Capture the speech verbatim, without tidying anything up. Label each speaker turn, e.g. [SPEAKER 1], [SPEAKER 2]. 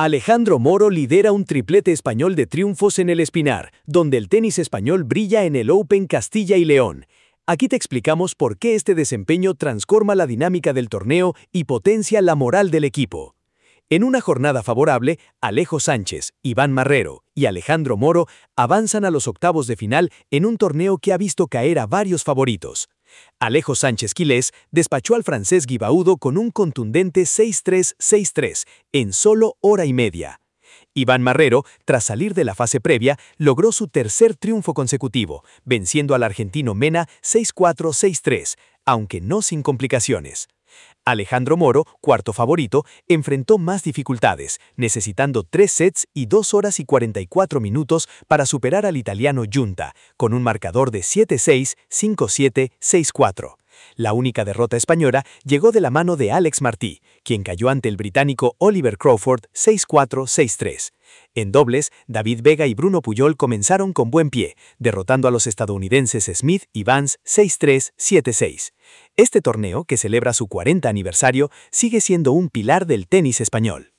[SPEAKER 1] Alejandro Moro lidera un triplete español de triunfos en el Espinar, donde el tenis español brilla en el Open Castilla y León. Aquí te explicamos por qué este desempeño transforma la dinámica del torneo y potencia la moral del equipo. En una jornada favorable, Alejo Sánchez, Iván Marrero y Alejandro Moro avanzan a los octavos de final en un torneo que ha visto caer a varios favoritos. Alejo Sánchez Quilés despachó al francés Guy Baudo con un contundente seis tres seis tres en solo hora y media. Iván Marrero, tras salir de la fase previa, logró su tercer triunfo consecutivo, venciendo al argentino Mena seis cuatro seis tres, aunque no sin complicaciones. Alejandro Moro, cuarto favorito, enfrentó más dificultades, necesitando tres sets y dos horas y cuarenta y cuatro minutos para superar al italiano Giunta, con un marcador de siete seis, cinco siete, seis cuatro. La única derrota española llegó de la mano de Alex Martí, quien cayó ante el británico Oliver Crawford seis cuatro seis tres. En dobles, David Vega y Bruno Puyol comenzaron con buen pie, derrotando a los estadounidenses Smith y Vance seis tres siete seis. Este torneo, que celebra su cuarenta aniversario, sigue siendo un pilar del tenis español.